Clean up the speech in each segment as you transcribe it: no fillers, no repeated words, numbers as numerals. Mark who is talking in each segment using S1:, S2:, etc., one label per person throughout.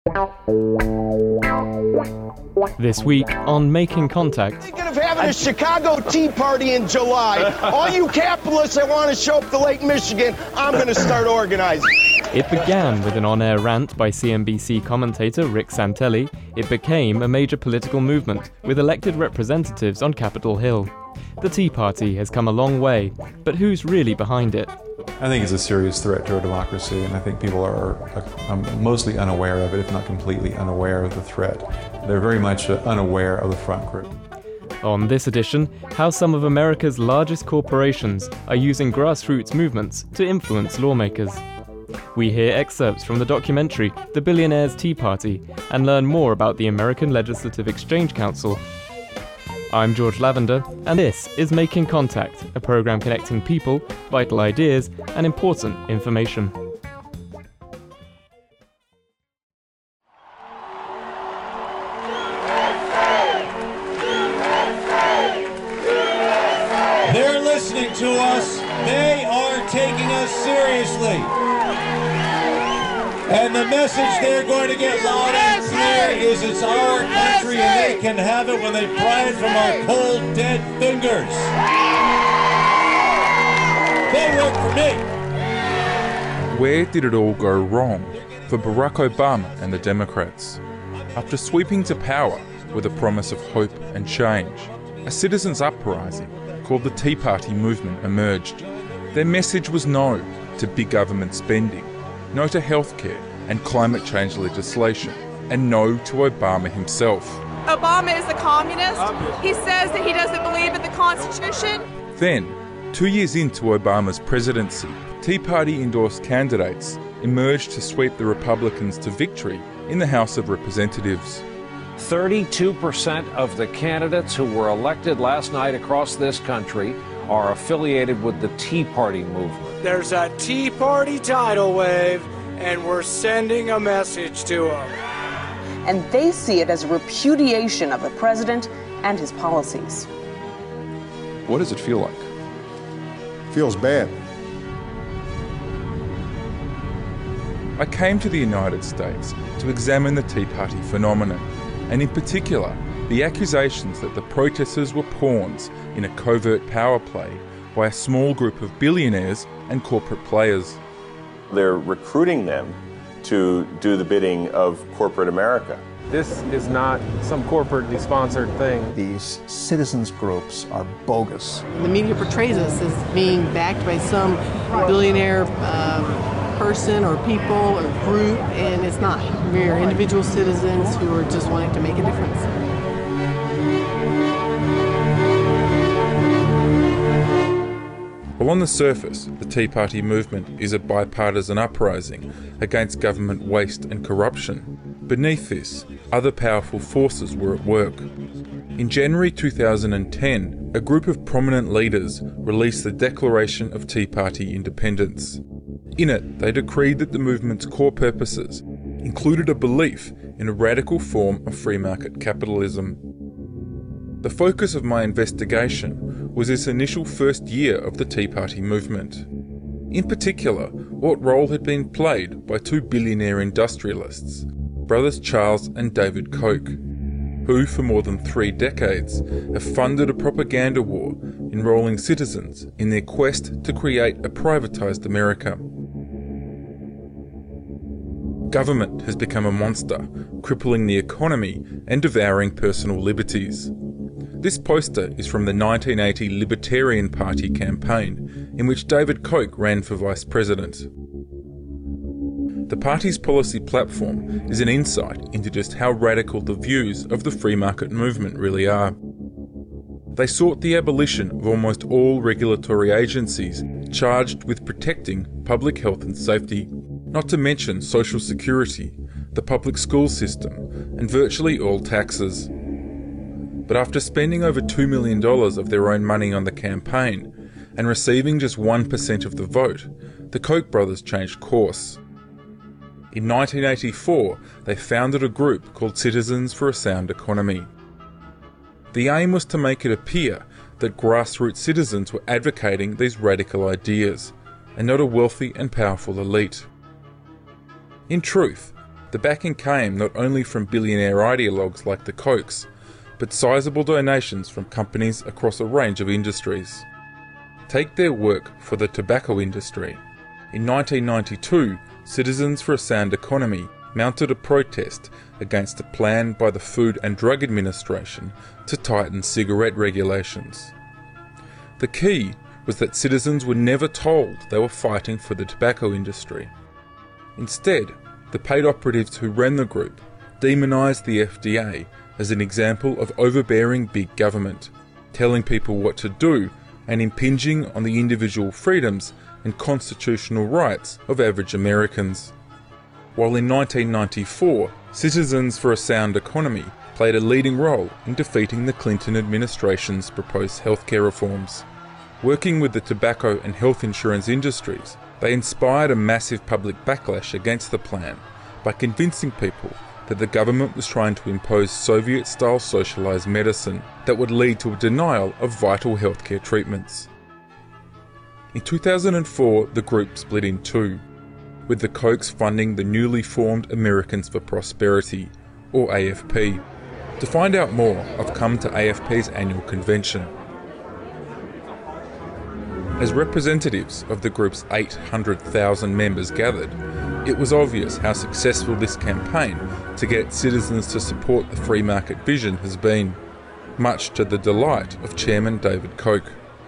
S1: This week on Making Contact.
S2: Thinking of having a Chicago Tea Party in July. All you capitalists that want to show up to Lake Michigan, I'm going to start organizing.
S1: It began with an on-air rant by CNBC commentator Rick Santelli. It became a major political movement with elected representatives on Capitol Hill. The Tea Party has come a long way, but who's really behind it?
S3: I think it's a serious threat to our democracy, and I think people are mostly unaware of it, if not completely unaware of the threat. They're very much unaware of the front group.
S1: On this edition, how some of America's largest corporations are using grassroots movements to influence lawmakers. We hear excerpts from the documentary The Billionaires' Tea Party and learn more about the American Legislative Exchange Council. I'm George Lavender, and this is Making Contact, a program connecting people, vital ideas, and important information.
S4: They're listening to us. They are taking us seriously. And the message they're going to get loud and clear is it's our country and they can have it when they pry it from our cold, dead fingers. They work for me.
S5: Where did it all go wrong for Barack Obama and the Democrats? After sweeping to power with a promise of hope and change, a citizens' uprising called the Tea Party movement emerged. Their message was no to big government spending, no to healthcare and climate change legislation, and no to Obama himself.
S6: Obama is a communist. He says that he doesn't believe in the Constitution.
S5: Then, 2 years into Obama's presidency, Tea Party-endorsed candidates emerged to sweep the Republicans to victory in the House of Representatives.
S7: 32% of the candidates who were elected last night across this country are affiliated with the Tea Party movement.
S8: There's a Tea Party tidal wave, and we're sending a message to them.
S9: And they see it as a repudiation of the president and his policies.
S5: What does it feel like?
S2: Feels bad.
S5: I came to the United States to examine the Tea Party phenomenon, and in particular, the accusations that the protesters were pawns in a covert power play by a small group of billionaires and corporate players.
S10: They're recruiting them to do the bidding of corporate America.
S11: This is not some corporately sponsored thing.
S12: These citizens groups are bogus.
S13: The media portrays us as being backed by some billionaire person or people or group, and it's not. We are individual citizens who are just wanting to make a difference.
S5: Well, on the surface, the Tea Party movement is a bipartisan uprising against government waste and corruption. Beneath this, other powerful forces were at work. In January 2010, a group of prominent leaders released the Declaration of Tea Party Independence. In it, they decreed that the movement's core purposes included a belief in a radical form of free market capitalism. The focus of my investigation was this initial first year of the Tea Party movement. In particular, what role had been played by two billionaire industrialists, brothers Charles and David Koch, who for more than 3 decades have funded a propaganda war enrolling citizens in their quest to create a privatised America. Government has become a monster, crippling the economy and devouring personal liberties. This poster is from the 1980 Libertarian Party campaign, in which David Koch ran for vice president. The party's policy platform is an insight into just how radical the views of the free market movement really are. They sought the abolition of almost all regulatory agencies charged with protecting public health and safety, not to mention Social Security, the public school system, and virtually all taxes. But after spending over $2 million of their own money on the campaign and receiving just 1% of the vote, the Koch brothers changed course. In 1984, they founded a group called Citizens for a Sound Economy. The aim was to make it appear that grassroots citizens were advocating these radical ideas, and not a wealthy and powerful elite. In truth, The backing came not only from billionaire ideologues like the Kochs, but sizable donations from companies across a range of industries. Take their work for the tobacco industry. In 1992, Citizens for a Sound Economy mounted a protest against a plan by the Food and Drug Administration to tighten cigarette regulations. The key was that citizens were never told they were fighting for the tobacco industry. Instead, the paid operatives who ran the group demonised the FDA as an example of overbearing big government, telling people what to do and impinging on the individual freedoms and constitutional rights of average Americans. While in 1994, Citizens for a Sound Economy played a leading role in defeating the Clinton administration's proposed healthcare reforms. Working with the tobacco and health insurance industries, they inspired a massive public backlash against the plan by convincing people that the government was trying to impose Soviet-style socialised medicine that would lead to a denial of vital healthcare treatments. In 2004, the group split in two, with the Kochs funding the newly formed Americans for Prosperity, or AFP. To find out more, I've come to AFP's annual convention. As representatives of the group's 800,000 members gathered, it was obvious how successful this campaign to get citizens to support the free market vision has been, much to the delight of Chairman David Koch.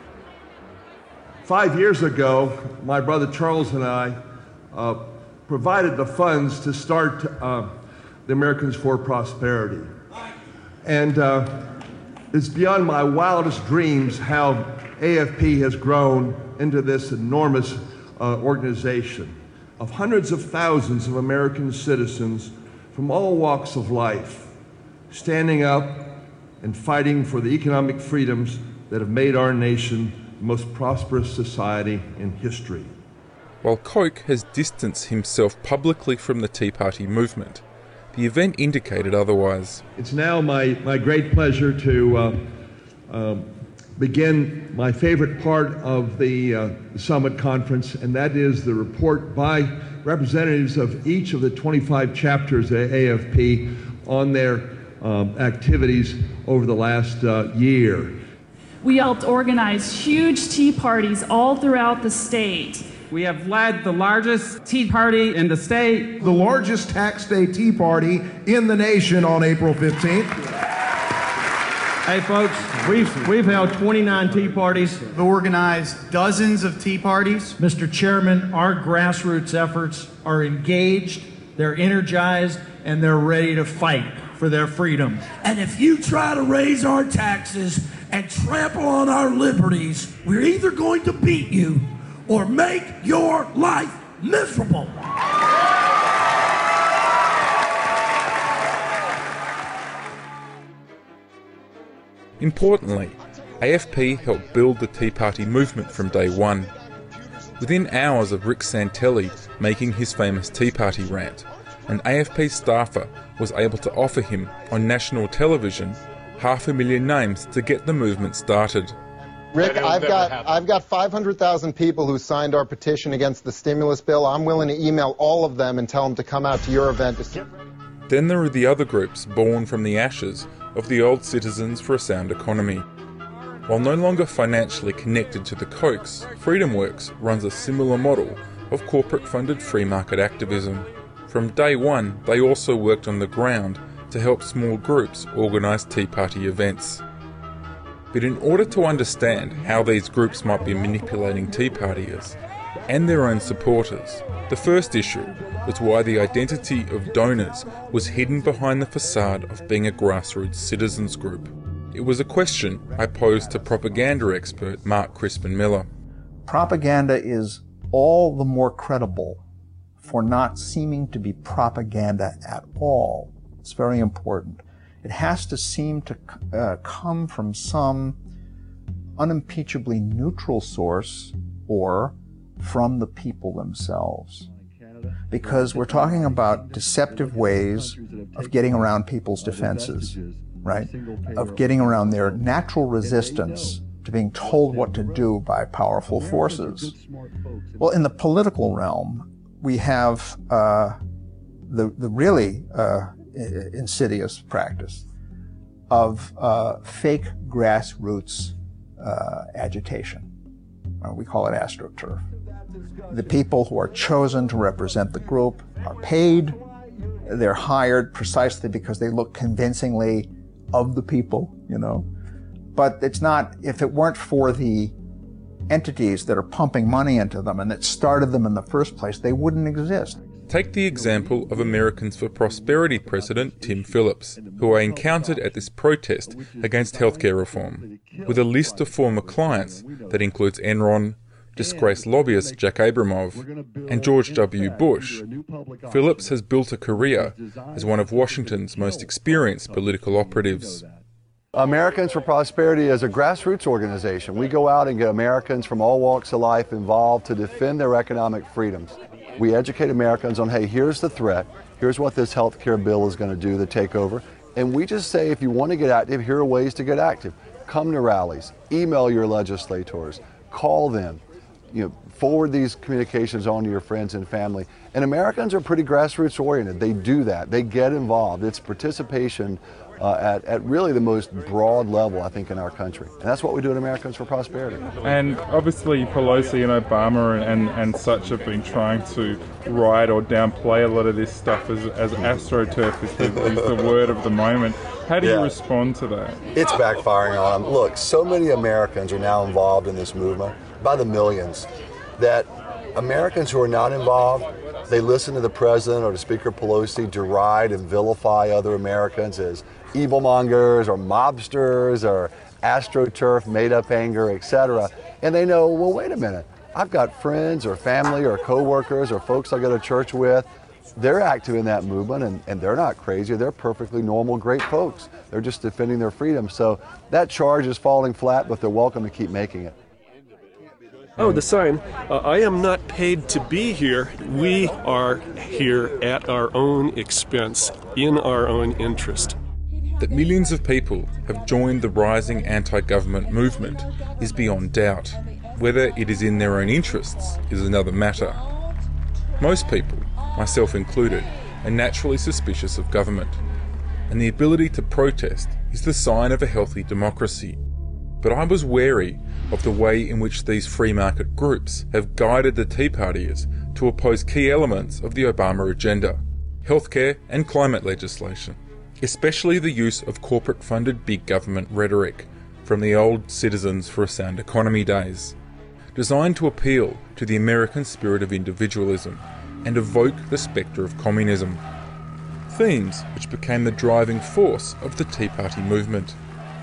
S14: 5 years ago, my brother Charles and I provided the funds to start the Americans for Prosperity. And it's beyond my wildest dreams how AFP has grown into this enormous organization of hundreds of thousands of American citizens from all walks of life, standing up and fighting for the economic freedoms that have made our nation the most prosperous society in history.
S5: While Koch has distanced himself publicly from the Tea Party movement, the event indicated otherwise.
S14: It's now my great pleasure to begin my favorite part of the Summit Conference, and that is the report by representatives of each of the 25 chapters at AFP on their activities over the last year.
S15: We helped organize huge tea parties all throughout the state.
S16: We have led the largest tea party in the state.
S17: The largest tax day tea party in the nation on April 15th.
S16: Hey folks, we've held 29 tea parties.
S18: We've organized dozens of tea parties.
S19: Mr. Chairman, our grassroots efforts are engaged, they're energized, and they're ready to fight for their freedom.
S20: And if you try to raise our taxes and trample on our liberties, we're either going to beat you or make your life miserable.
S5: Importantly, AFP helped build the Tea Party movement from day one. Within hours of Rick Santelli making his famous Tea Party rant, an AFP staffer was able to offer him on national television 500,000 names to get the movement started.
S21: Rick, I've got 500,000 people who signed our petition against the stimulus bill. I'm willing to email all of them and tell them to come out to your event.
S5: Then there are the other groups born from the ashes of the old Citizens for a Sound Economy. While no longer financially connected to the Kochs, FreedomWorks runs a similar model of corporate-funded free market activism. From day one, they also worked on the ground to help small groups organise Tea Party events. But in order to understand how these groups might be manipulating Tea Partiers and their own supporters, the first issue was why the identity of donors was hidden behind the facade of being a grassroots citizens group. It was a question I posed to propaganda expert Mark Crispin Miller.
S12: Propaganda is all the more credible for not seeming to be propaganda at all. It's very important. It has to seem to come from some unimpeachably neutral source or from the people themselves. Because we're talking about deceptive ways of getting around people's defenses, right? Of getting around their natural resistance to being told what to do by powerful forces. Well, in the political realm, we have the really insidious practice of fake grassroots agitation. We call it AstroTurf. The people who are chosen to represent the group are paid. They're hired precisely because they look convincingly of the people, you know. But it's not, if it weren't for the entities that are pumping money into them and that started them in the first place, they wouldn't exist.
S5: Take the example of Americans for Prosperity President Tim Phillips, who I encountered at this protest against healthcare reform, with a list of former clients that includes Enron, disgraced lobbyist Jack Abramov, and George W. Bush. Phillips has built a career as one of Washington's most experienced political operatives.
S3: Americans for Prosperity is a grassroots organization. We go out and get Americans from all walks of life involved to defend their economic freedoms. We educate Americans on, hey, here's the threat, here's what this health care bill is going to do, the takeover, and we just say, if you want to get active, here are ways to get active. Come to rallies, email your legislators, call them, forward these communications on to your friends and family. And Americans are pretty grassroots oriented. They do that. They get involved. It's participation at really the most broad level, I think, in our country. And that's what we do at Americans for Prosperity.
S22: And obviously Pelosi and Obama and such have been trying to ride or downplay a lot of this stuff as AstroTurf is the word of the moment. How do you respond to that?
S3: It's backfiring on them. Look, so many Americans are now involved in this movement, by the millions, that Americans who are not involved, they listen to the president or to Speaker Pelosi deride and vilify other Americans as evilmongers or mobsters or AstroTurf, made-up anger, etc. And they know, well, wait a minute, I've got friends or family or coworkers or folks I go to church with. They're active in that movement, and they're not crazy. They're perfectly normal, great folks. They're just defending their freedom. So that charge is falling flat, but they're welcome to keep making it.
S23: Oh, the sign. I am not paid to be here. We are here at our own expense, in our own interest.
S5: That millions of people have joined the rising anti-government movement is beyond doubt. Whether it is in their own interests is another matter. Most people, myself included, are naturally suspicious of government, and the ability to protest is the sign of a healthy democracy. But I was wary of the way in which these free market groups have guided the Tea Partiers to oppose key elements of the Obama agenda, healthcare and climate legislation, especially the use of corporate-funded big government rhetoric from the old Citizens for a Sound Economy days, designed to appeal to the American spirit of individualism and evoke the spectre of communism, themes which became the driving force of the Tea Party movement.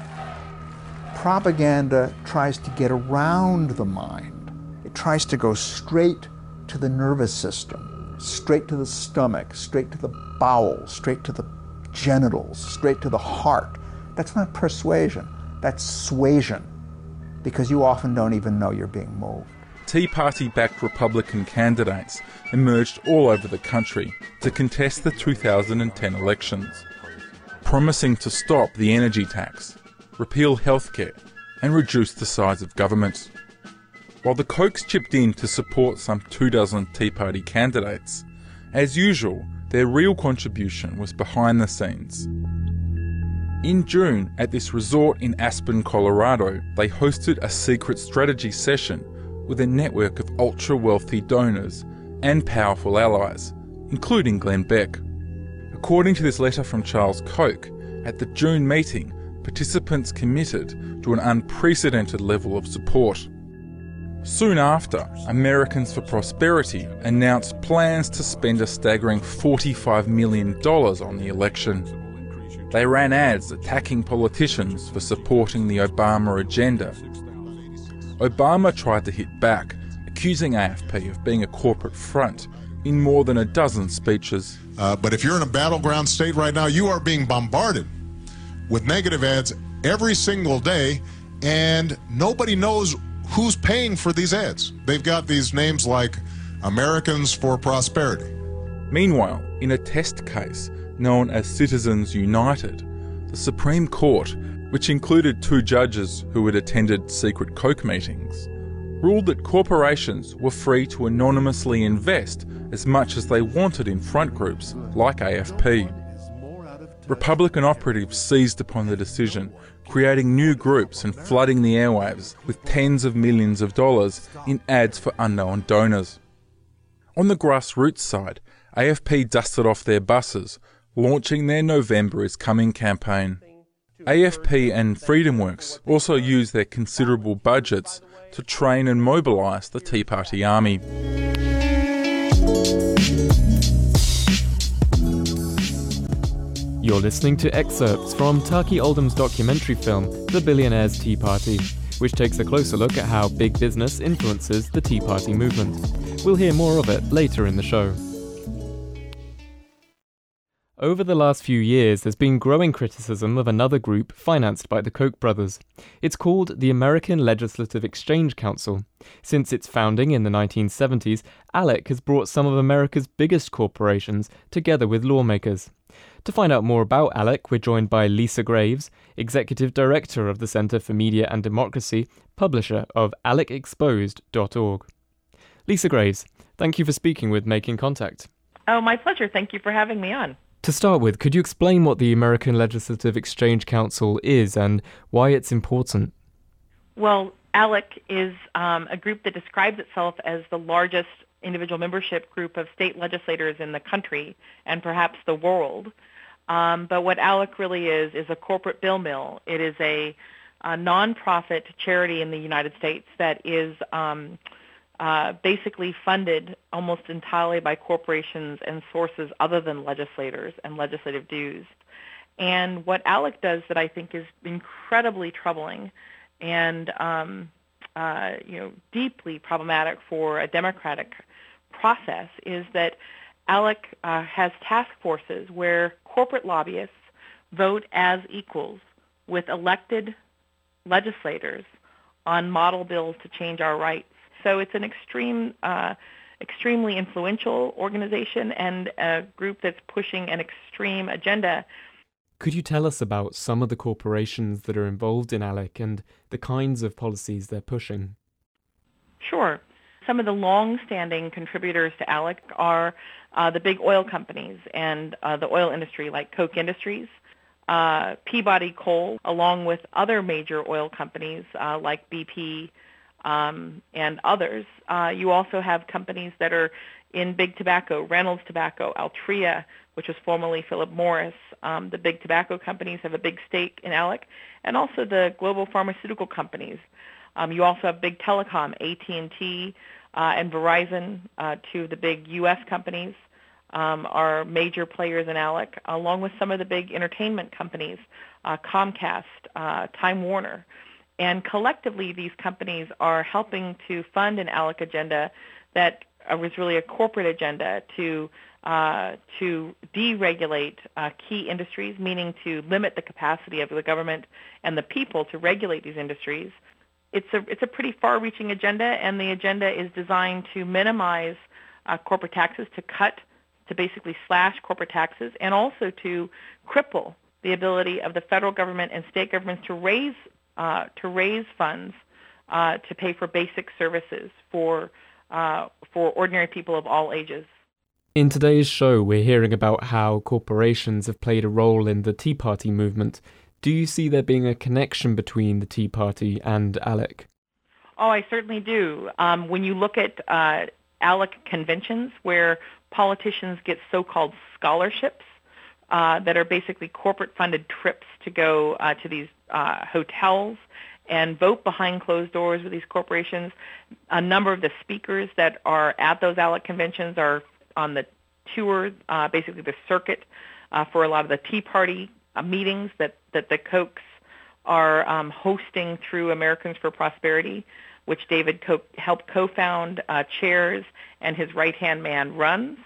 S12: Propaganda tries to get around the mind. It tries to go straight to the nervous system, straight to the stomach, straight to the bowels, straight to the genitals, straight to the heart. That's not persuasion, that's suasion, because you often don't even know you're being moved.
S5: Tea Party-backed Republican candidates emerged all over the country to contest the 2010 elections, promising to stop the energy tax, repeal healthcare, and reduce the size of government. While the Kochs chipped in to support some 24 Tea Party candidates, as usual, their real contribution was behind the scenes. In June, at this resort in Aspen, Colorado, they hosted a secret strategy session with a network of ultra-wealthy donors and powerful allies, including Glenn Beck. According to this letter from Charles Koch, at the June meeting, participants committed to an unprecedented level of support. Soon after, Americans for Prosperity announced plans to spend a staggering $45 million on the election. They ran ads attacking politicians for supporting the Obama agenda. Obama tried to hit back, accusing AFP of being a corporate front in more than a dozen speeches.
S24: But if you're in a battleground state right now, you are being bombarded with negative ads every single day, and nobody knows who's paying for these ads. They've got these names like Americans for Prosperity.
S5: Meanwhile, in a test case known as Citizens United, the Supreme Court, which included 2 judges who had attended secret Koch meetings, ruled that corporations were free to anonymously invest as much as they wanted in front groups like AFP. Republican operatives seized upon the decision, creating new groups and flooding the airwaves with tens of millions of dollars in ads for unknown donors. On the grassroots side, AFP dusted off their buses, launching their November is Coming campaign. AFP and FreedomWorks also used their considerable budgets to train and mobilise the Tea Party army.
S1: You're listening to excerpts from Turkey Oldham's documentary film, The Billionaires' Tea Party, which takes a closer look at how big business influences the Tea Party movement. We'll hear more of it later in the show. Over the last few years, there's been growing criticism of another group financed by the Koch brothers. It's called the American Legislative Exchange Council. Since its founding in the 1970s, ALEC has brought some of America's biggest corporations together with lawmakers. To find out more about ALEC, we're joined by Lisa Graves, Executive Director of the Center for Media and Democracy, publisher of alecexposed.org. Lisa Graves, thank you for speaking with Making Contact.
S4: Oh, my pleasure. Thank you for having me on.
S1: To start with, could you explain what the American Legislative Exchange Council is and why it's important?
S4: Well, ALEC is a group that describes itself as the largest individual membership group of state legislators in the country and perhaps the world. But what ALEC really is a corporate bill mill. It is a nonprofit charity in the United States that is basically funded almost entirely by corporations and sources other than legislators and legislative dues. And what ALEC does that I think is incredibly troubling and deeply problematic for a democratic process is that ALEC has task forces where corporate lobbyists vote as equals with elected legislators on model bills to change our rights. So it's an extremely influential organization and a group that's pushing an extreme agenda.
S1: Could you tell us about some of the corporations that are involved in ALEC and the kinds of policies they're pushing?
S4: Sure. Some of the long-standing contributors to ALEC are the big oil companies and the oil industry like Koch Industries, Peabody Coal, along with other major oil companies like BP, and others. You also have companies that are in big tobacco, Reynolds Tobacco, Altria, which was formerly Philip Morris. The big tobacco companies have a big stake in ALEC, and also the global pharmaceutical companies. You also have big telecom, AT&T and Verizon, two of the big U.S. companies, are major players in ALEC, along with some of the big entertainment companies, Comcast, Time Warner. And collectively, these companies are helping to fund an ALEC agenda that was really a corporate agenda to deregulate key industries, meaning to limit the capacity of the government and the people to regulate these industries. It's a pretty far-reaching agenda, and the agenda is designed to minimize corporate taxes, to basically slash corporate taxes, and also to cripple the ability of the federal government and state governments to raise funds to pay for basic services for ordinary people of all ages.
S1: In today's show, we're hearing about how corporations have played a role in the Tea Party movement. Do you see there being a connection between the Tea Party and ALEC?
S4: Oh, I certainly do. When you look at ALEC conventions where politicians get so-called scholarships that are basically corporate-funded trips to go to these hotels and vote behind closed doors with these corporations. A number of the speakers that are at those ALEC conventions are on the tour, basically the circuit for a lot of the Tea Party meetings that the Kochs are hosting through Americans for Prosperity, which David Koch helped co-found, chairs, and his right-hand man runs.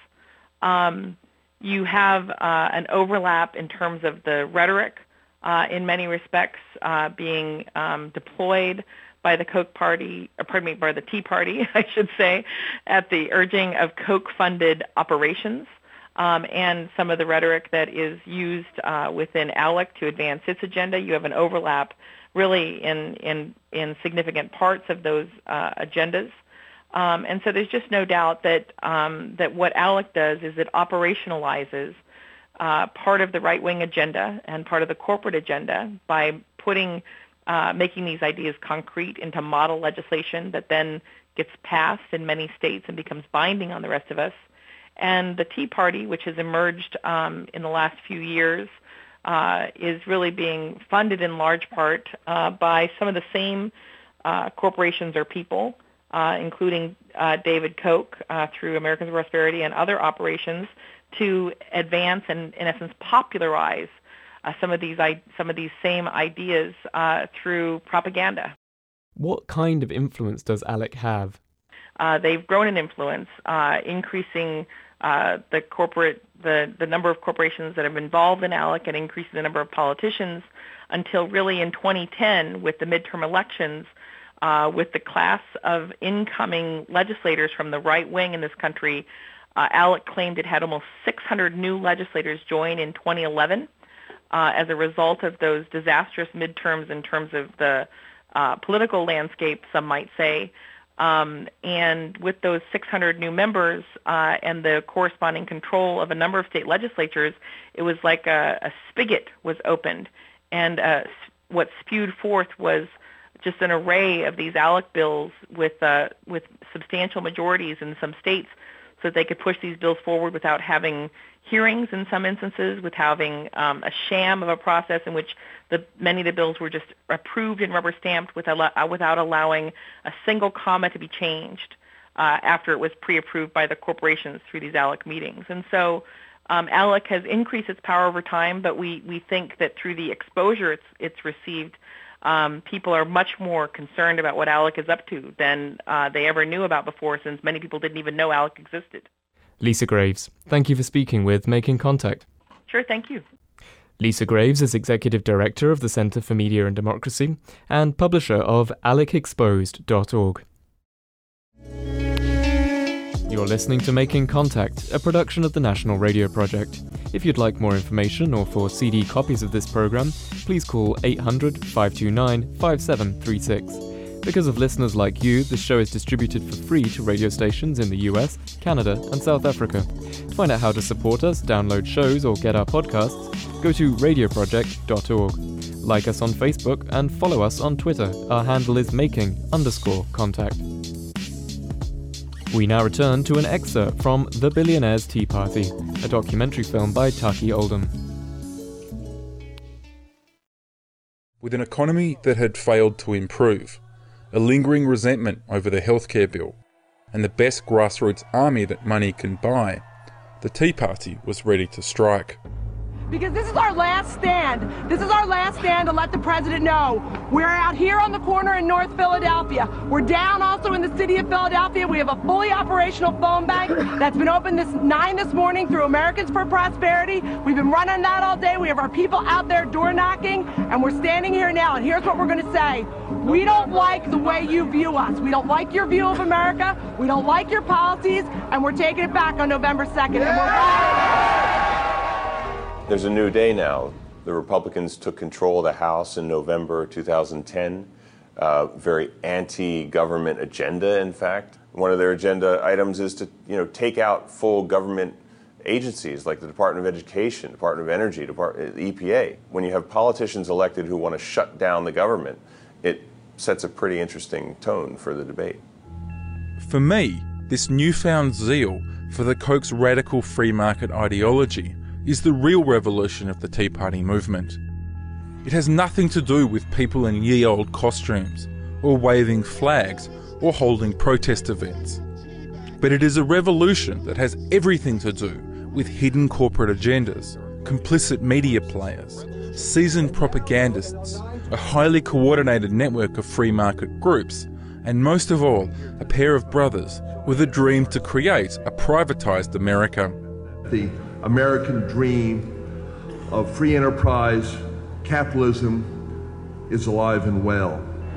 S4: You have an overlap in terms of the rhetoric in many respects being deployed by the Koch party, by the Tea Party, I should say, at the urging of Koch-funded operations, and some of the rhetoric that is used within ALEC to advance its agenda. You have an overlap really in significant parts of those agendas. And so there's just no doubt that that what ALEC does is it operationalizes part of the right-wing agenda and part of the corporate agenda by making these ideas concrete into model legislation that then gets passed in many states and becomes binding on the rest of us. And the Tea Party, which has emerged in the last few years, is really being funded in large part by some of the same corporations or people, including David Koch through Americans for Prosperity and other operations, to advance and, in essence, popularize some of these same ideas through propaganda.
S1: What kind of influence does ALEC have?
S4: They've grown in influence, increasing the number of corporations that have been involved in ALEC and increasing the number of politicians until really in 2010 with the midterm elections, with the class of incoming legislators from the right wing in this country. ALEC claimed it had almost 600 new legislators join in 2011 as a result of those disastrous midterms in terms of the political landscape, some might say. And with those 600 new members and the corresponding control of a number of state legislatures, it was like a spigot was opened. And what spewed forth was just an array of these ALEC bills with substantial majorities in some states so that they could push these bills forward without having hearings in some instances, with having a sham of a process in which many of the bills were just approved and rubber stamped without allowing a single comma to be changed after it was pre-approved by the corporations through these ALEC meetings. And so ALEC has increased its power over time, but we think that through the exposure it's received, people are much more concerned about what ALEC is up to than they ever knew about before, since many people didn't even know ALEC existed.
S1: Lisa Graves, thank you for speaking with Making Contact.
S4: Sure, thank you.
S1: Lisa Graves is Executive Director of the Center for Media and Democracy and publisher of alecexposed.org. You're listening to Making Contact, a production of the National Radio Project. If you'd like more information or for CD copies of this program, please call 800-529-5736. Because of listeners like you, the show is distributed for free to radio stations in the US, Canada, and South Africa. To find out how to support us, download shows, or get our podcasts, go to radioproject.org. Like us on Facebook and follow us on Twitter. Our handle is making_contact. We now return to an excerpt from The Billionaires' Tea Party, a documentary film by Taki Oldham.
S5: With an economy that had failed to improve, a lingering resentment over the healthcare bill, and the best grassroots army that money can buy, the Tea Party was ready to strike.
S6: Because this is our last stand. This is our last stand to let the president know. We're out here on the corner in North Philadelphia. We're down also in the city of Philadelphia. We have a fully operational phone bank that's been opened 9 this morning through Americans for Prosperity. We've been running that all day. We have our people out there door knocking, and we're standing here now, and here's what we're going to say. We don't like the way you view us. We don't like your view of America. We don't like your policies, and we're taking it back on November 2nd. And we're
S10: There's a new day now. The Republicans took control of the House in November 2010. Very anti-government agenda, in fact. One of their agenda items is to, take out full government agencies like the Department of Education, Department of Energy, the EPA. When you have politicians elected who want to shut down the government, it sets a pretty interesting tone for the debate.
S5: For me, this newfound zeal for the Koch's radical free market ideology is the real revolution of the Tea Party movement. It has nothing to do with people in ye-old costumes, or waving flags, or holding protest events. But it is a revolution that has everything to do with hidden corporate agendas, complicit media players, seasoned propagandists, a highly coordinated network of free market groups, and most of all, a pair of brothers with a dream to create a privatized America.
S14: The American dream of free enterprise, capitalism is alive and well.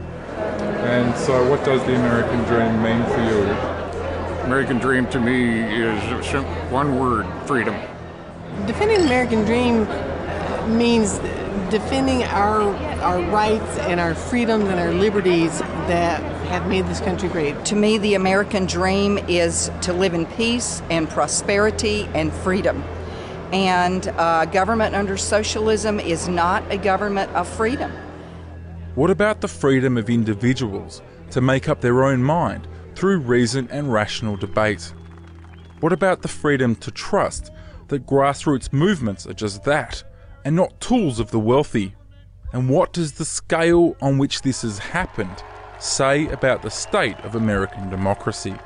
S22: And so what does the American dream mean for you?
S7: American dream to me is one word: freedom.
S13: Defending the American dream means defending our rights and our freedoms and our liberties that have made this country great.
S2: To me, the American dream is to live in peace and prosperity and freedom. And government under socialism is not a government of freedom.
S5: What about the freedom of individuals to make up their own mind through reason and rational debate? What about the freedom to trust that grassroots movements are just that, and not tools of the wealthy? And what does the scale on which this has happened say about the state of American democracy?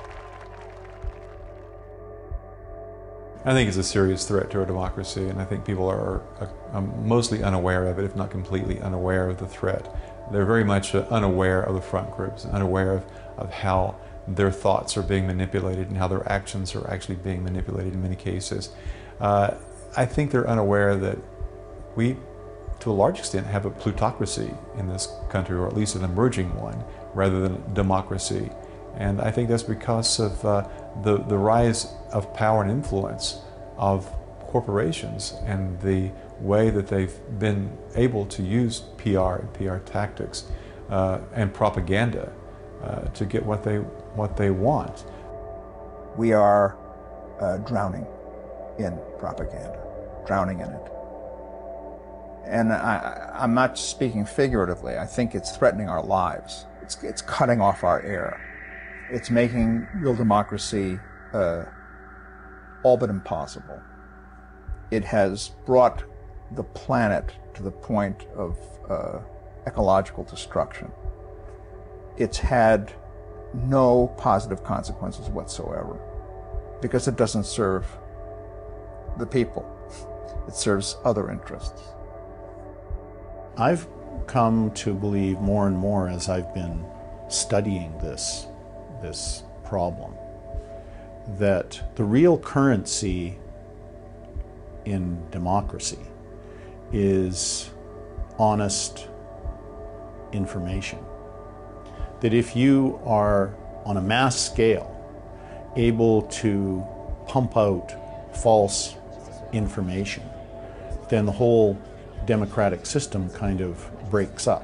S8: I think it's a serious threat to our democracy, and I think people are mostly unaware of it, if not completely unaware of the threat. They're very much unaware of the front groups, unaware of how their thoughts are being manipulated and how their actions are actually being manipulated in many cases. I think they're unaware that we, to a large extent, have a plutocracy in this country, or at least an emerging one, rather than democracy. And I think that's because of the rise of power and influence of corporations and the way that they've been able to use PR and PR tactics and propaganda to get what they want.
S12: We are drowning in propaganda, drowning in it. And I'm not speaking figuratively. I think it's threatening our lives. It's cutting off our air. It's making real democracy all but impossible. It has brought the planet to the point of ecological destruction. It's had no positive consequences whatsoever because it doesn't serve the people. It serves other interests.
S9: I've come to believe more and more as I've been studying this problem that the real currency in democracy is honest information. That if you are on a mass scale able to pump out false information, then the whole democratic system kind of breaks up.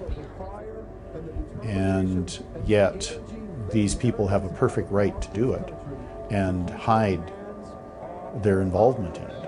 S9: And yet these people have a perfect right to do it and hide their involvement in it.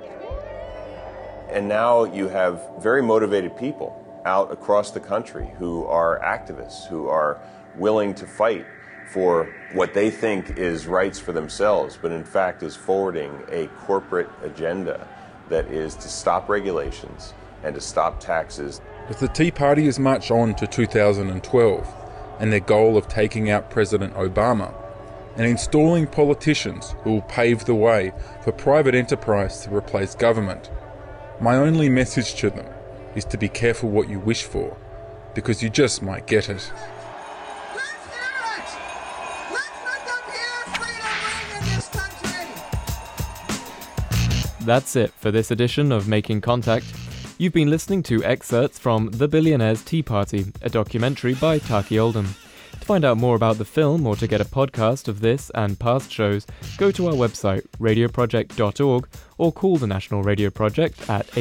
S10: And now you have very motivated people out across the country who are activists, who are willing to fight for what they think is rights for themselves, but in fact is forwarding a corporate agenda that is to stop regulations and to stop taxes.
S5: As the Tea Party has marched on to 2012 and their goal of taking out President Obama and installing politicians who will pave the way for private enterprise to replace government, my only message to them is to be careful what you wish for, because you just might get it.
S1: That's it for this edition of Making Contact. You've been listening to excerpts from The Billionaires' Tea Party, a documentary by Taki Oldham. To find out more about the film or to get a podcast of this and past shows, go to our website, radioproject.org, or call the National Radio Project at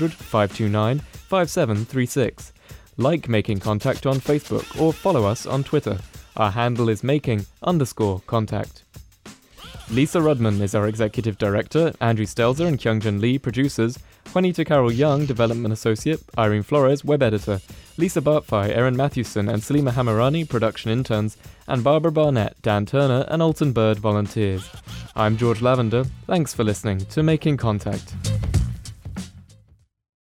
S1: 800-529-5736. Like Making Contact on Facebook or follow us on Twitter. Our handle is making_contact. Lisa Rudman is our Executive Director, Andrew Stelzer and Kyungjin Lee producers, Juanita Carroll Young, Development Associate, Irene Flores, Web Editor, Lisa Bartfai, Erin Matthewson and Salima Hamirani, Production Interns, and Barbara Barnett, Dan Turner and Alton Bird, Volunteers. I'm George Lavender. Thanks for listening to Making Contact.